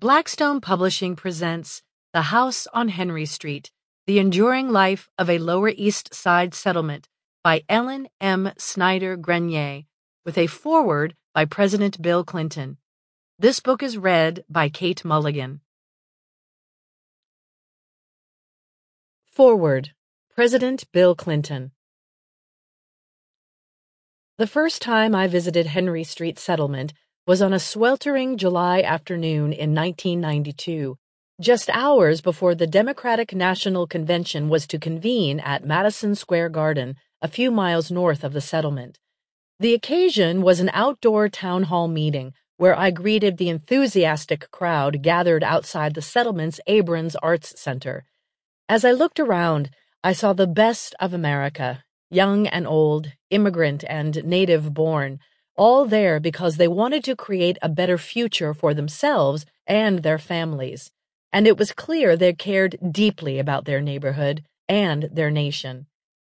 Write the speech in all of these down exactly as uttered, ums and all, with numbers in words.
Blackstone Publishing presents The House on Henry Street, The Enduring Life of a Lower East Side Settlement by Ellen M. Snyder Grenier, with a foreword by President Bill Clinton. This book is read by Kate Mulligan. Foreword. President Bill Clinton. The first time I visited Henry Street Settlement was on a sweltering July afternoon in nineteen ninety-two, just hours before the Democratic National Convention was to convene at Madison Square Garden, a few miles north of the settlement. The occasion was an outdoor town hall meeting where I greeted the enthusiastic crowd gathered outside the settlement's Abrons Arts Center. As I looked around, I saw the best of America, young and old, immigrant and native-born, all there because they wanted to create a better future for themselves and their families, and it was clear they cared deeply about their neighborhood and their nation.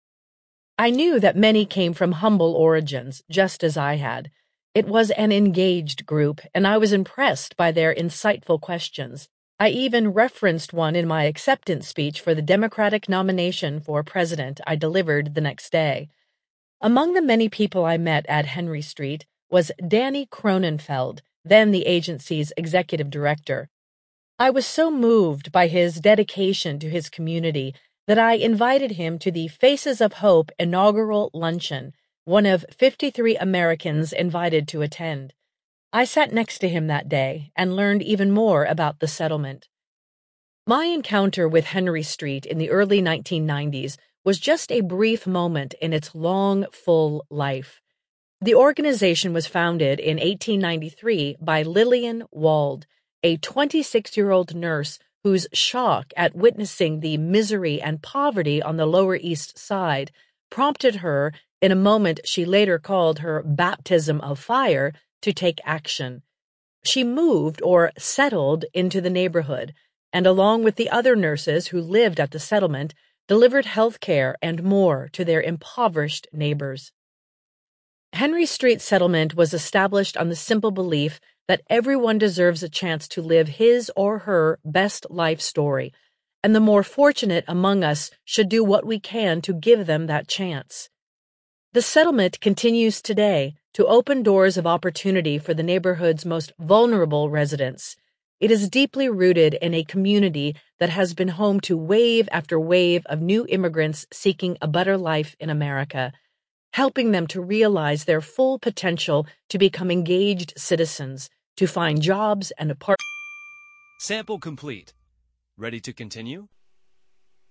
I knew that many came from humble origins, just as I had. It was an engaged group, and I was impressed by their insightful questions. I even referenced one in my acceptance speech for the Democratic nomination for president I delivered the next day. Among the many people I met at Henry Street was Danny Cronenfeld, then the agency's executive director. I was so moved by his dedication to his community that I invited him to the Faces of Hope inaugural luncheon, one of fifty-three Americans invited to attend. I sat next to him that day and learned even more about the settlement. My encounter with Henry Street in the early nineteen nineties was just a brief moment in its long, full life. The organization was founded in eighteen ninety-three by Lillian Wald, a twenty-six-year-old nurse whose shock at witnessing the misery and poverty on the Lower East Side prompted her, in a moment she later called her baptism of fire, to take action. She moved or settled into the neighborhood, and along with the other nurses who lived at the settlement, delivered health care and more to their impoverished neighbors. Henry Street Settlement was established on the simple belief that everyone deserves a chance to live his or her best life story, and the more fortunate among us should do what we can to give them that chance. The settlement continues today to open doors of opportunity for the neighborhood's most vulnerable residents. It is deeply rooted in a community that has been home to wave after wave of new immigrants seeking a better life in America, helping them to realize their full potential to become engaged citizens, to find jobs and apartments. Sample complete. Ready to continue?